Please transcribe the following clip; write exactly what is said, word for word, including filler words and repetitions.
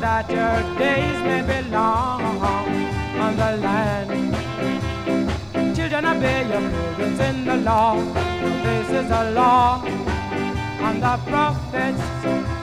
that your days may be long on the land. Children, obey your parents in the law, for this is a law, and the prophets